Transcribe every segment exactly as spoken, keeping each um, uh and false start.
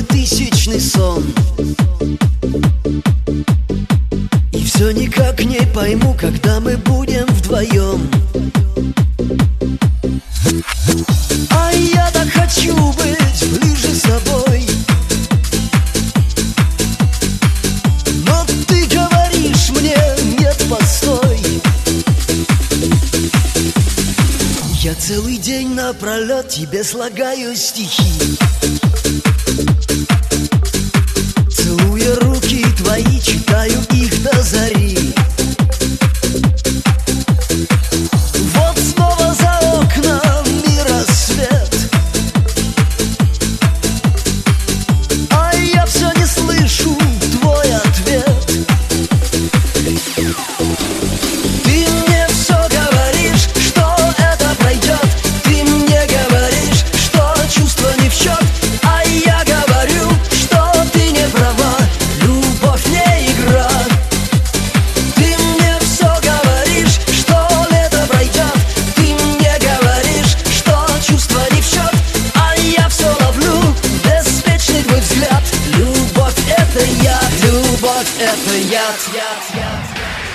мой тысячный сон. И все никак не пойму, когда мы будем вдвоем. А я так хочу быть ближе с тобой, но ты говоришь мне: нет, постой. Я целый день напролет тебе слагаю стихи, целуя руки твои, читаю их до зари. Вот снова за окнами рассвет, а я все не слышу твой ответ. Ты мне все говоришь, что это пройдет. Ты мне говоришь, что чувства не в счет, а я говорю, что ты не права, любовь не игра. Ты мне все говоришь, что лето пройдет. Ты мне говоришь, что чувства не в счет, а я все ловлю беспечный твой взгляд. Любовь — это яд, любовь — это яд, яд, яд.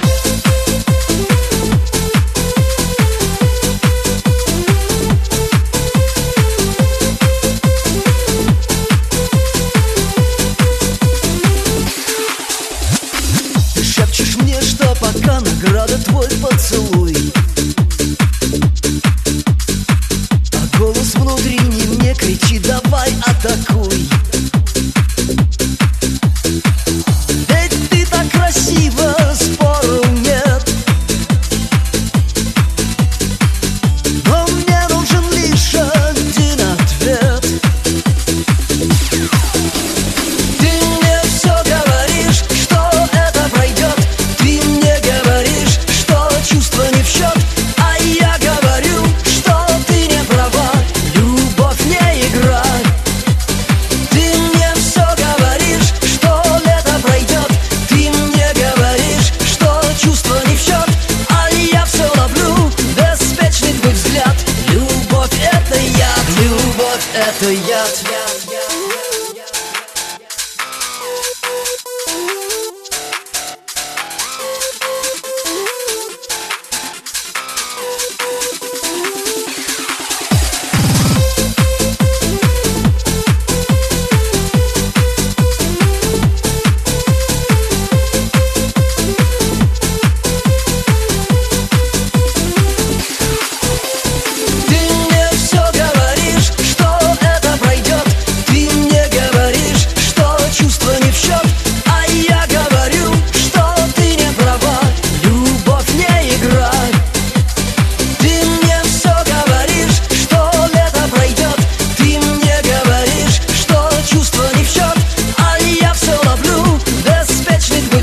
Шепчешь мне, что пока награда твой поцелуй, а голос внутренний мне кричит: давай атакуй. Ведь ты так красива, спору нет, но мне нужен лишь один ответ. Ты мне все говоришь, что это пройдет. Ты мне говоришь, что чувства не в счет, а я говорю, что ты не права, любовь не игра. Ты мне все говоришь, что лето пройдет. Ты мне говоришь, что чувства не в счет, а я все ловлю беспечный твой взгляд. Любовь — это яд, любовь — это яд.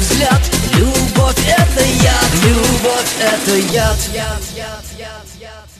Любовь — это яд, яд, яд, яд, яд.